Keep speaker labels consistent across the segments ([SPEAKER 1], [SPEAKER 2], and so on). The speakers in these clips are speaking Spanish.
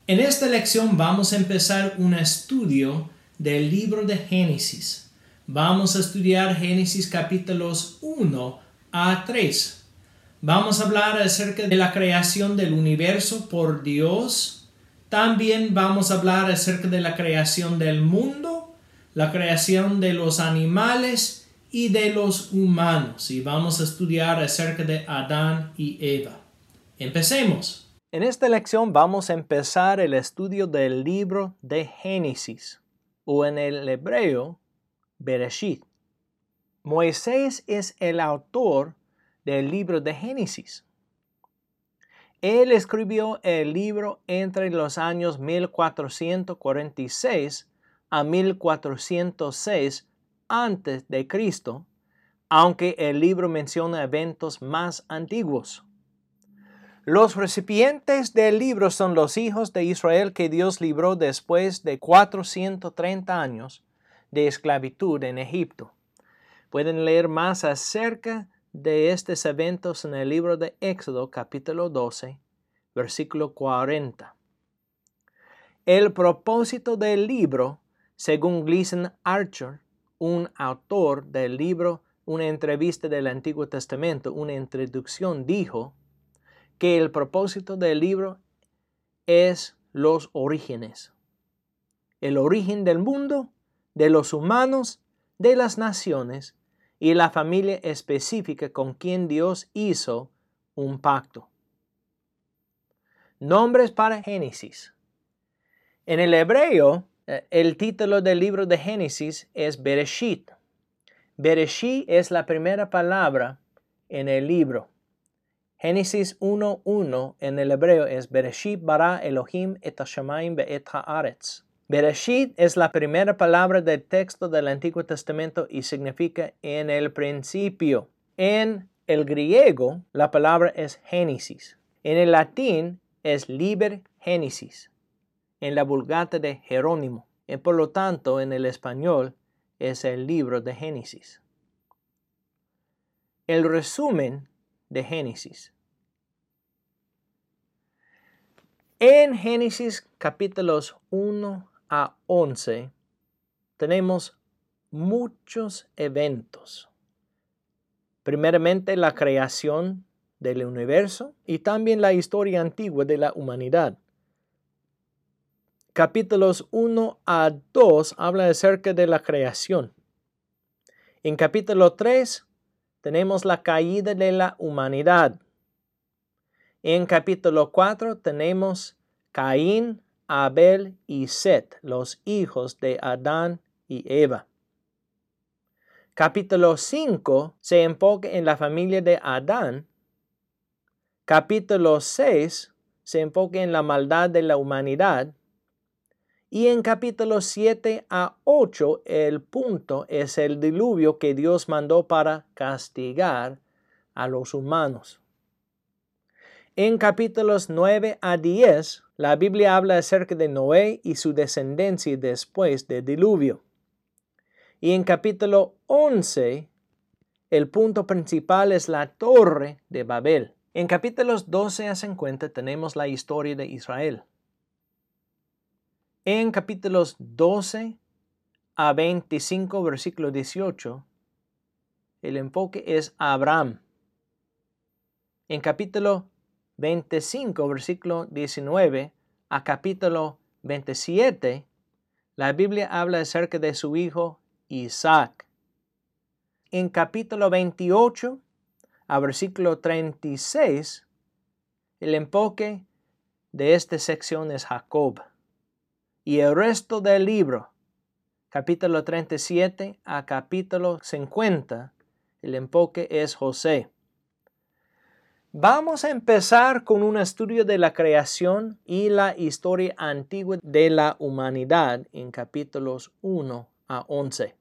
[SPEAKER 1] En esta lección vamos a empezar un estudio del libro de Génesis. Vamos a estudiar Génesis capítulos 1 a 3. Vamos a hablar acerca de la creación del universo por Dios. También vamos a hablar acerca de la creación del mundo, la creación de los animales y de los humanos. Y vamos a estudiar acerca de Adán y Eva. Empecemos. En esta lección vamos a empezar el estudio del libro de Génesis, o en el hebreo, Bereshit. Moisés es el autor del libro de Génesis. Él escribió el libro entre los años 1446 a 1406 antes de Cristo, aunque el libro menciona eventos más antiguos. Los recipientes del libro son los hijos de Israel que Dios libró después de 430 años de esclavitud en Egipto. Pueden leer más acerca de estos eventos en el libro de Éxodo capítulo 12, versículo 40. El propósito del libro, según Gleason Archer, un autor del libro Una entrevista del Antiguo Testamento, una introducción, dijo que el propósito del libro es los orígenes. El origen del mundo, de los humanos, de las naciones y la familia específica con quien Dios hizo un pacto. Nombres para Génesis. En el hebreo, el título del libro de Génesis es Bereshit. Bereshit es la primera palabra en el libro. Génesis 1:1 en el hebreo es Bereshit bara Elohim et hashamayim ve'et haaretz. Bereshit es la primera palabra del texto del Antiguo Testamento y significa en el principio. En el griego, la palabra es Génesis. En el latín es Liber Génesis. En la Vulgata de Jerónimo. Y por lo tanto, en el español es el libro de Génesis. El resumen de Génesis. En Génesis capítulos 1 a 11 tenemos muchos eventos. Primeramente la creación del universo y también la historia antigua de la humanidad. Capítulos 1 a 2 habla acerca de la creación. En capítulo 3 tenemos la caída de la humanidad. En capítulo 4 tenemos Caín, Abel y Set, los hijos de Adán y Eva. Capítulo 5 se enfoca en la familia de Adán. Capítulo 6 se enfoca en la maldad de la humanidad. Y en capítulos 7 a 8 el punto es el diluvio que Dios mandó para castigar a los humanos. En capítulos 9 a 10, la Biblia habla acerca de Noé y su descendencia después del diluvio. Y en capítulo 11, el punto principal es la Torre de Babel. En capítulos 12 a 50 tenemos la historia de Israel. En capítulos 12 a 25, versículo 18, el enfoque es Abraham. En capítulo 25, versículo 19 a capítulo 27, la Biblia habla acerca de su hijo Isaac. En capítulo 28 a versículo 36, el enfoque de esta sección es Jacob. Y el resto del libro, capítulo 37 a capítulo 50, el enfoque es José. Vamos a empezar con un estudio de la creación y la historia antigua de la humanidad en capítulos 1 a 11.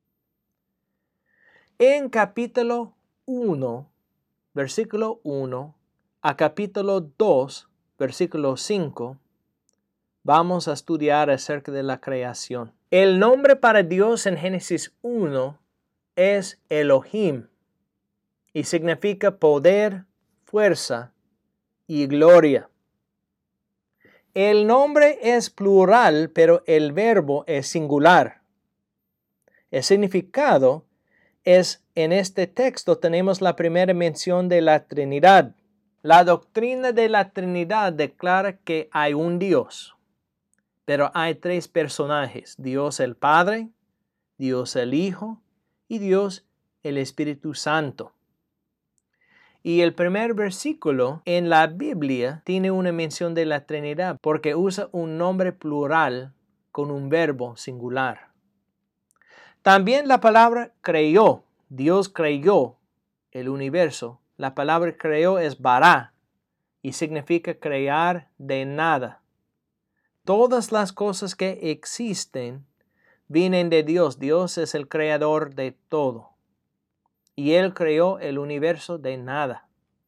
[SPEAKER 1] En capítulo 1, versículo 1 a capítulo 2, versículo 5, vamos a estudiar acerca de la creación. El nombre para Dios en Génesis 1 es Elohim y significa poder, fuerza y gloria. El nombre es plural, pero el verbo es singular. El significado es, en este texto tenemos la primera mención de la Trinidad. La doctrina de la Trinidad declara que hay un Dios, pero hay tres personajes: Dios el Padre, Dios el Hijo y Dios el Espíritu Santo. Y el primer versículo en la Biblia tiene una mención de la Trinidad porque usa un nombre plural con un verbo singular. También la palabra creyó. Dios creyó el universo. La palabra creyó es bara y significa crear de nada. Todas las cosas que existen vienen de Dios. Dios es el creador de todo. Y Él creó el universo de nada.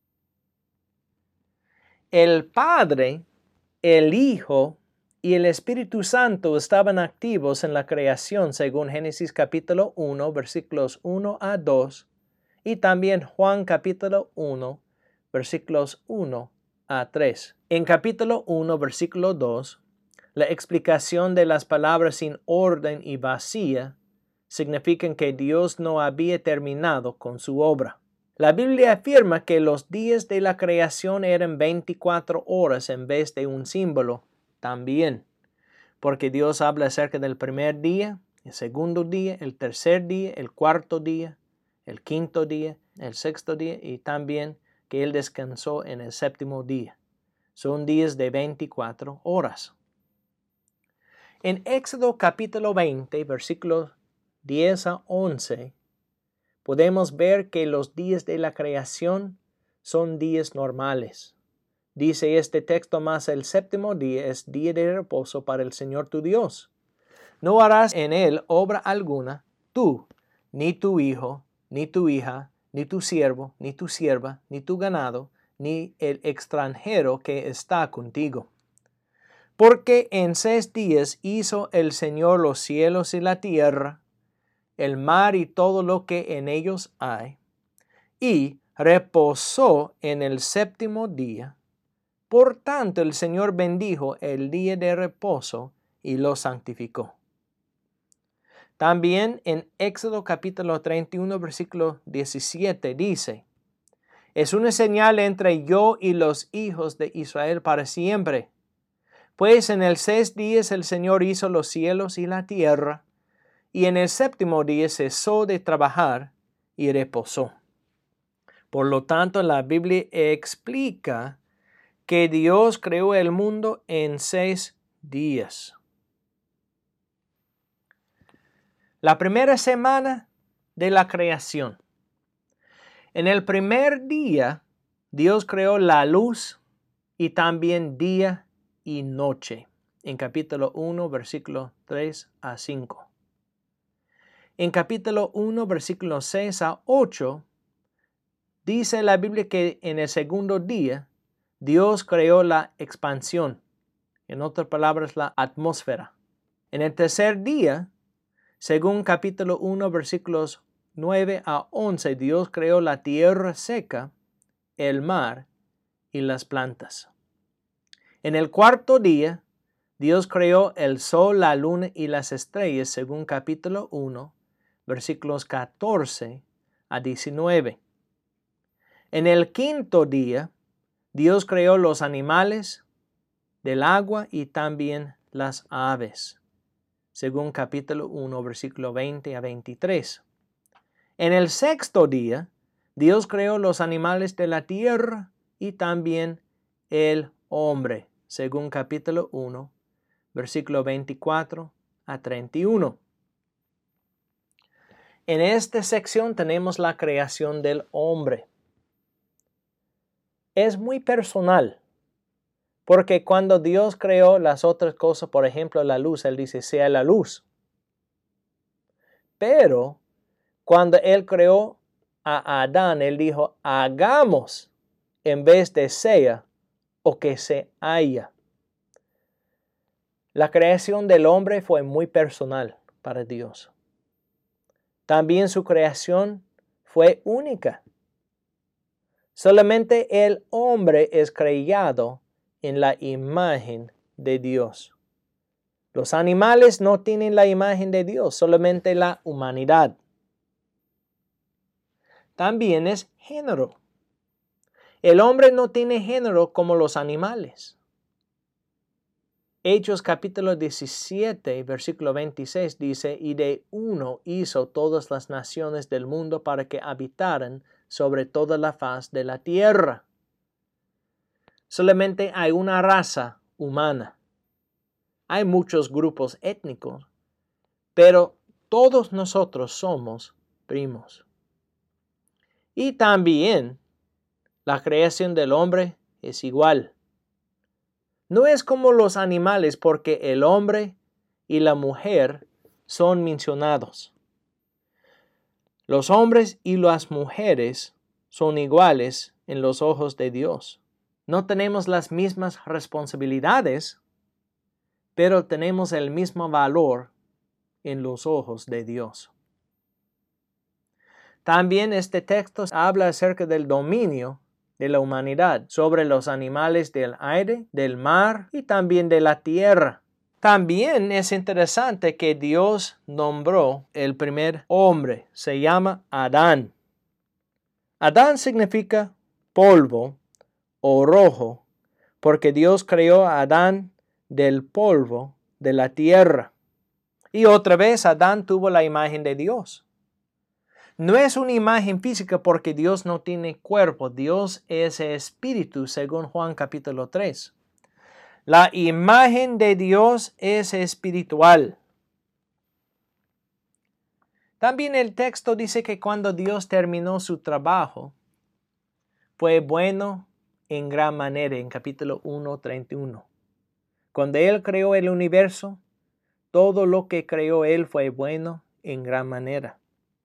[SPEAKER 1] El Padre, el Hijo y el Espíritu Santo estaban activos en la creación según Génesis capítulo 1, versículos 1 a 2 y también Juan capítulo 1, versículos 1 a 3. En capítulo 1, versículo 2, la explicación de las palabras sin orden y vacía significan que Dios no había terminado con su obra. La Biblia afirma que los días de la creación eran 24 horas en vez de un símbolo también, porque Dios habla acerca del primer día, el segundo día, el tercer día, el cuarto día, el quinto día, el sexto día y también que Él descansó en el séptimo día. Son días de 24 horas. En Éxodo capítulo 20, versículos 10 a 11, podemos ver que los días de la creación son días normales. Dice este texto: más el séptimo día es día de reposo para el Señor tu Dios. No harás en él obra alguna, tú, ni tu hijo, ni tu hija, ni tu siervo, ni tu sierva, ni tu ganado, ni el extranjero que está contigo. Porque en 6 días hizo el Señor los cielos y la tierra, el mar y todo lo que en ellos hay, y reposó en el séptimo día. Por tanto, el Señor bendijo el día de reposo y lo santificó. También en Éxodo capítulo 31, versículo 17 dice: es una señal entre yo y los hijos de Israel para siempre. Pues en el 6 días el Señor hizo los cielos y la tierra, y en el séptimo día cesó de trabajar y reposó. Por lo tanto, la Biblia explica que Dios creó el mundo en 6 días. La primera semana de la creación. En el primer día, Dios creó la luz y también día y noche. En capítulo 1, versículo 3 a 5. En capítulo 1, versículos 6 a 8, dice la Biblia que en el segundo día, Dios creó la expansión. En otras palabras, la atmósfera. En el tercer día, según capítulo 1, versículos 9 a 11, Dios creó la tierra seca, el mar y las plantas. En el cuarto día, Dios creó el sol, la luna y las estrellas, según capítulo 1, versículos 14 a 19. En el quinto día, Dios creó los animales del agua y también las aves, según capítulo 1, versículo 20 a 23. En el sexto día, Dios creó los animales de la tierra y también el hombre, según capítulo 1, versículo 24 a 31. En esta sección tenemos la creación del hombre. Es muy personal, porque cuando Dios creó las otras cosas, por ejemplo la luz, Él dice, sea la luz. Pero cuando Él creó a Adán, Él dijo, hagamos en vez de sea o que se haya. La creación del hombre fue muy personal para Dios. También su creación fue única. Solamente el hombre es creado en la imagen de Dios. Los animales no tienen la imagen de Dios, solamente la humanidad. También es género. El hombre no tiene género como los animales. Hechos capítulo 17, versículo 26 dice, y de uno hizo todas las naciones del mundo para que habitaran sobre toda la faz de la tierra. Solamente hay una raza humana. Hay muchos grupos étnicos, pero todos nosotros somos primos. Y también la creación del hombre es igual. No es como los animales porque el hombre y la mujer son mencionados. Los hombres y las mujeres son iguales en los ojos de Dios. No tenemos las mismas responsabilidades, pero tenemos el mismo valor en los ojos de Dios. También este texto habla acerca del dominio de la humanidad sobre los animales del aire, del mar y también de la tierra. También es interesante que Dios nombró el primer hombre, se llama Adán. Adán significa polvo o rojo, porque Dios creó a Adán del polvo de la tierra. Y otra vez Adán tuvo la imagen de Dios. No es una imagen física porque Dios no tiene cuerpo. Dios es espíritu, según Juan capítulo 3. La imagen de Dios es espiritual. También el texto dice que cuando Dios terminó su trabajo, fue bueno en gran manera, en capítulo 1:31. Cuando Él creó el universo, todo lo que creó Él fue bueno en gran manera.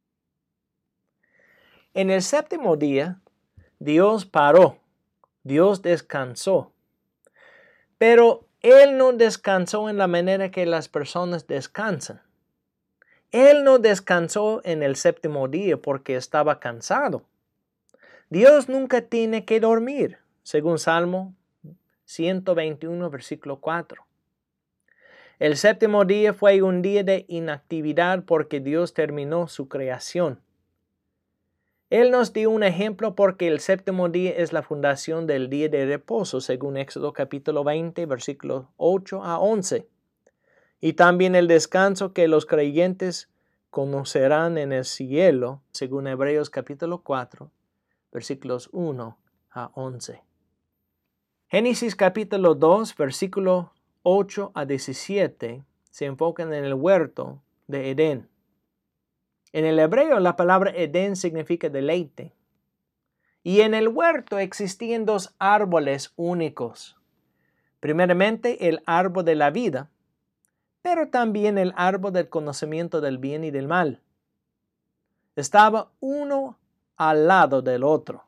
[SPEAKER 1] En el séptimo día, Dios paró, Dios descansó. Pero Él no descansó en la manera que las personas descansan. Él no descansó en el séptimo día porque estaba cansado. Dios nunca tiene que dormir, según Salmo 121, versículo 4. El séptimo día fue un día de inactividad porque Dios terminó su creación. Él nos dio un ejemplo porque el séptimo día es la fundación del día de reposo, según Éxodo capítulo 20, versículos 8 a 11. Y también el descanso que los creyentes conocerán en el cielo, según Hebreos capítulo 4, versículos 1 a 11. Génesis capítulo 2, versículo 8 a 17, se enfocan en el huerto de Edén. En el hebreo la palabra Edén significa deleite. Y en el huerto existían dos árboles únicos. Primeramente el árbol de la vida, pero también el árbol del conocimiento del bien y del mal. Estaba uno al lado del otro.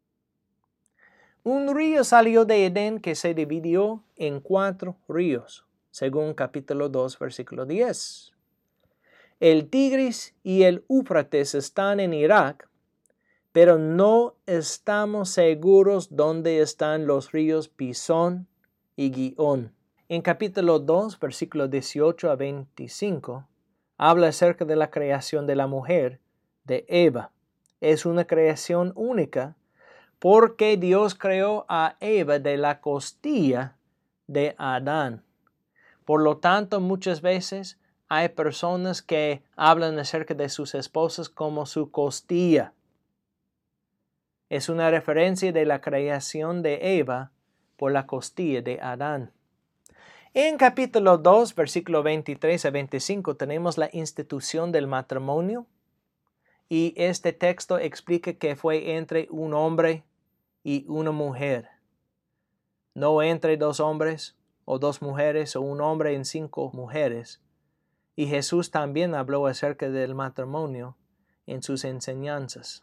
[SPEAKER 1] Un río salió de Edén que se dividió en 4 ríos, según capítulo 2, versículo 10. El Tigris y el Éufrates están en Irak, pero no estamos seguros dónde están los ríos Pisón y Gihón. En capítulo 2, versículos 18 a 25, habla acerca de la creación de la mujer, de Eva. Es una creación única porque Dios creó a Eva de la costilla de Adán. Por lo tanto, muchas veces hay personas que hablan acerca de sus esposas como su costilla. Es una referencia de la creación de Eva por la costilla de Adán. En capítulo 2, versículo 23 a 25, tenemos la institución del matrimonio. Y este texto explica que fue entre un hombre y una mujer. No entre 2 hombres o 2 mujeres o un hombre en 5 mujeres. Y Jesús también habló acerca del matrimonio en sus enseñanzas.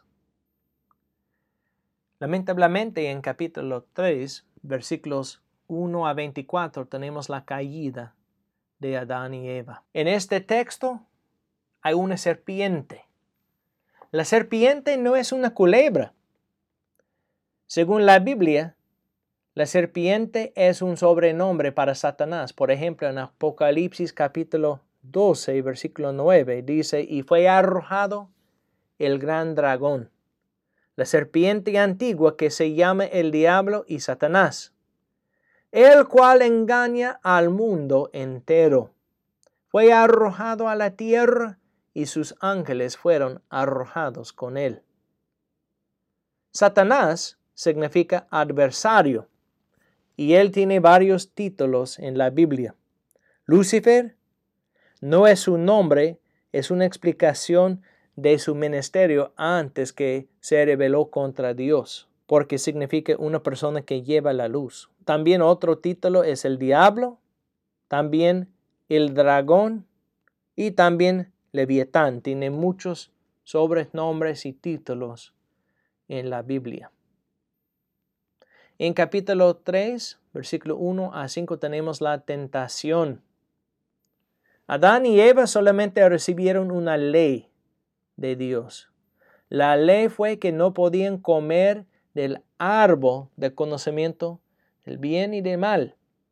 [SPEAKER 1] Lamentablemente en capítulo 3, versículos 1 a 24, tenemos la caída de Adán y Eva. En este texto hay una serpiente. La serpiente no es una culebra. Según la Biblia, La serpiente es un sobrenombre para Satanás. Por ejemplo, en Apocalipsis capítulo 12, versículo 9, dice, y fue arrojado el gran dragón, la serpiente antigua que se llama el diablo y Satanás, el cual engaña al mundo entero. Fue arrojado a la tierra y sus ángeles fueron arrojados con él. Satanás significa adversario y él tiene varios títulos en la Biblia. Lucifer no es su nombre, es una explicación de su ministerio antes que se rebeló contra Dios, porque significa una persona que lleva la luz. También otro título es el diablo, también el dragón y también Leviatán. Tiene muchos sobrenombres y títulos en la Biblia. En capítulo 3, versículo 1 a 5 tenemos la tentación. Adán y Eva solamente recibieron una ley de Dios. La ley fue que no podían comer del árbol del conocimiento del bien y del mal.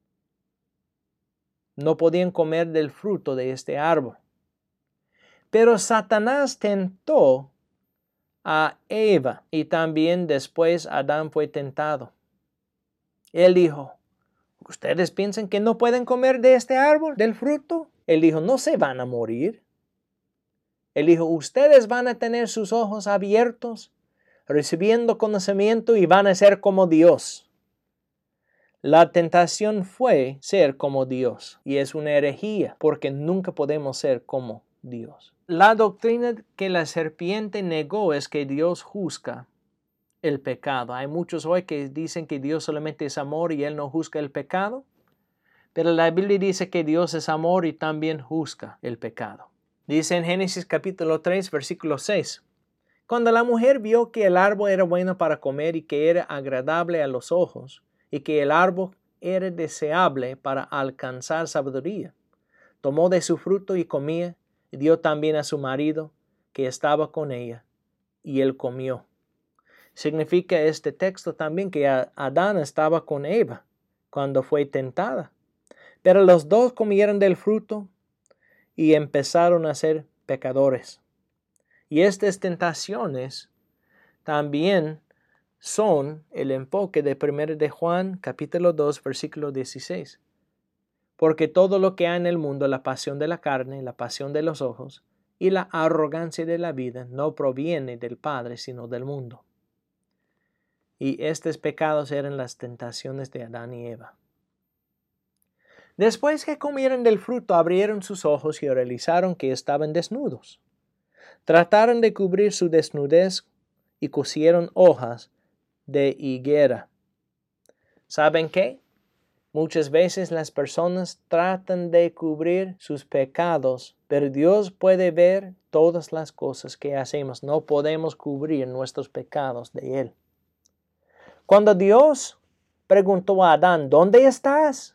[SPEAKER 1] No podían comer del fruto de este árbol. Pero Satanás tentó a Eva y también después Adán fue tentado. Él dijo, ¿ustedes piensan que no pueden comer de este árbol, del fruto? Él dijo, no se van a morir. Él dijo, ustedes van a tener sus ojos abiertos, recibiendo conocimiento y van a ser como Dios. La tentación fue ser como Dios y es una herejía porque nunca podemos ser como Dios. La doctrina que la serpiente negó es que Dios juzga el pecado. Hay muchos hoy que dicen que Dios solamente es amor y Él no juzga el pecado. Pero la Biblia dice que Dios es amor y también juzga el pecado. Dice en Génesis capítulo 3, versículo 6. Cuando la mujer vio que el árbol era bueno para comer y que era agradable a los ojos, y que el árbol era deseable para alcanzar sabiduría, tomó de su fruto y comía, y dio también a su marido, que estaba con ella, y él comió. Significa este texto también que Adán estaba con Eva cuando fue tentada. Pero los dos comieron del fruto y empezaron a ser pecadores. Y estas tentaciones también son el enfoque de 1 de Juan, capítulo 2, versículo 16. Porque todo lo que hay en el mundo, la pasión de la carne, la pasión de los ojos y la arrogancia de la vida, no proviene del Padre, sino del mundo. Y estos pecados eran las tentaciones de Adán y Eva. Después que comieron del fruto, abrieron sus ojos y realizaron que estaban desnudos. Trataron de cubrir su desnudez y cosieron hojas de higuera. ¿Saben qué? Muchas veces las personas tratan de cubrir sus pecados, pero Dios puede ver todas las cosas que hacemos. No podemos cubrir nuestros pecados de Él. Cuando Dios preguntó a Adán, ¿dónde estás?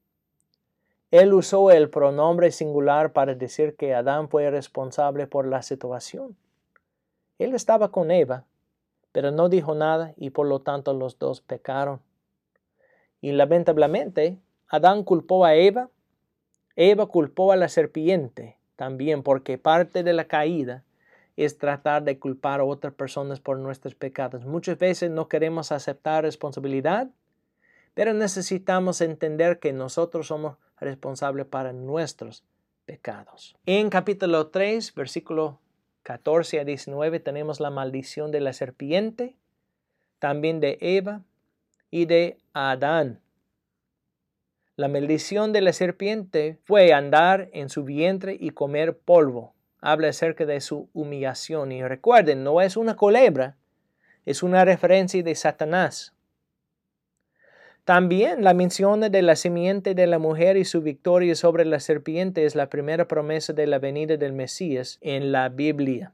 [SPEAKER 1] Él usó el pronombre singular para decir que Adán fue responsable por la situación. Él estaba con Eva, pero no dijo nada y por lo tanto los dos pecaron. Y lamentablemente, Adán culpó a Eva. Eva culpó a la serpiente también, porque parte de la caída es tratar de culpar a otras personas por nuestros pecados. Muchas veces no queremos aceptar responsabilidad, pero necesitamos entender que nosotros somos responsables para nuestros pecados. En capítulo 3, versículo 14 a 19, tenemos la maldición de la serpiente, también de Eva y de Adán. La maldición de la serpiente fue andar en su vientre y comer polvo. Habla acerca de su humillación. Y recuerden, no es una culebra, es una referencia de Satanás. También la mención de la simiente de la mujer y su victoria sobre la serpiente es la primera promesa de la venida del Mesías en la Biblia.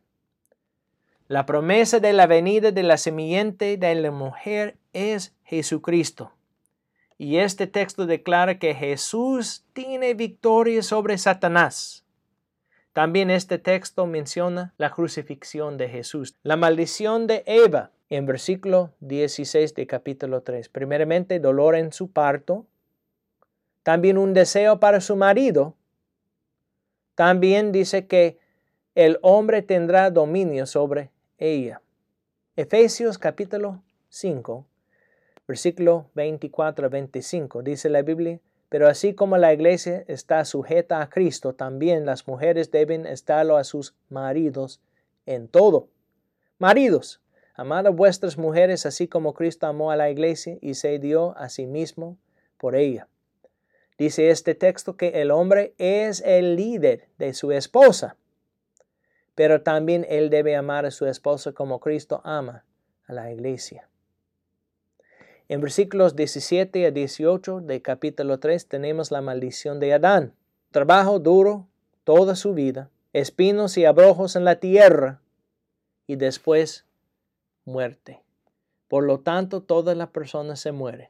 [SPEAKER 1] La promesa de la venida de la simiente de la mujer es Jesucristo. Y este texto declara que Jesús tiene victoria sobre Satanás. También este texto menciona la crucifixión de Jesús. La maldición de Eva En versículo 16 de capítulo 3. Primeramente, dolor en su parto. También un deseo para su marido. También dice que el hombre tendrá dominio sobre ella. Efesios capítulo 5, versículo 24 a 25, dice la Biblia: pero así como la iglesia está sujeta a Cristo, también las mujeres deben estarlo a sus maridos en todo. Maridos, amad a vuestras mujeres así como Cristo amó a la iglesia y se dio a sí mismo por ella. Dice este texto que el hombre es el líder de su esposa, pero también él debe amar a su esposa como Cristo ama a la iglesia. En versículos 17 a 18 de capítulo 3 tenemos la maldición de Adán. Trabajo duro toda su vida, espinos y abrojos en la tierra, y después muerte. Por lo tanto, todas las personas se mueren.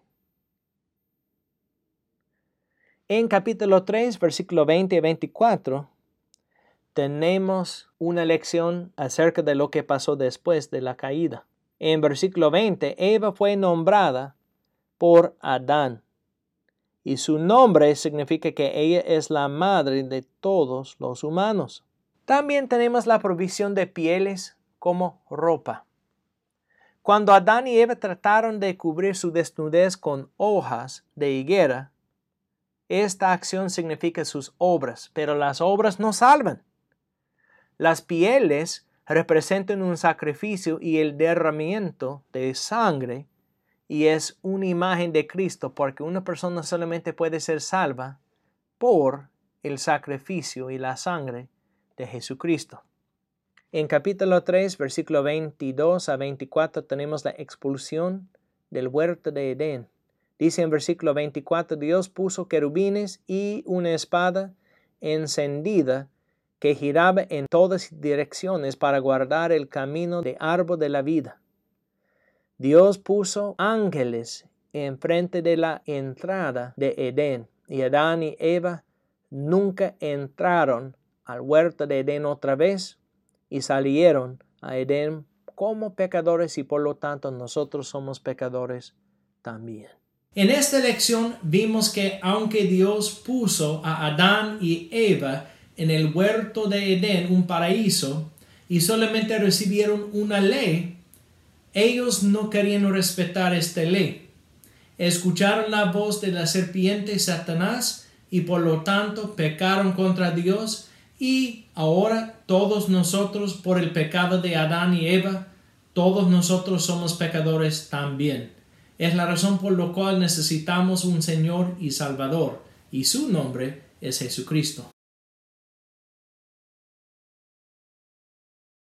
[SPEAKER 1] En capítulo 3, versículo 20 y 24, tenemos una lección acerca de lo que pasó después de la caída. En versículo 20, Eva fue nombrada por Adán, y su nombre significa que ella es la madre de todos los humanos. También tenemos la provisión de pieles como ropa. Cuando Adán y Eva trataron de cubrir su desnudez con hojas de higuera, esta acción significa sus obras, pero las obras no salvan. Las pieles representan un sacrificio y el derramamiento de sangre, y es una imagen de Cristo, porque una persona solamente puede ser salva por el sacrificio y la sangre de Jesucristo. En capítulo 3, versículo 22 a 24, tenemos la expulsión del huerto de Edén. Dice en versículo 24, Dios puso querubines y una espada encendida que giraba en todas direcciones para guardar el camino del árbol de la vida. Dios puso ángeles enfrente de la entrada de Edén, y Adán y Eva nunca entraron al huerto de Edén otra vez y salieron a Edén como pecadores, y por lo tanto nosotros somos pecadores también.
[SPEAKER 2] En esta lección vimos que aunque Dios puso a Adán y Eva en el huerto de Edén, un paraíso, y solamente recibieron una ley, ellos no querían respetar esta ley. Escucharon la voz de la serpiente Satanás y por lo tanto pecaron contra Dios, y ahora todos nosotros, por el pecado de Adán y Eva, todos nosotros somos pecadores también. Es la razón por la cual necesitamos un Señor y Salvador, y su nombre es Jesucristo.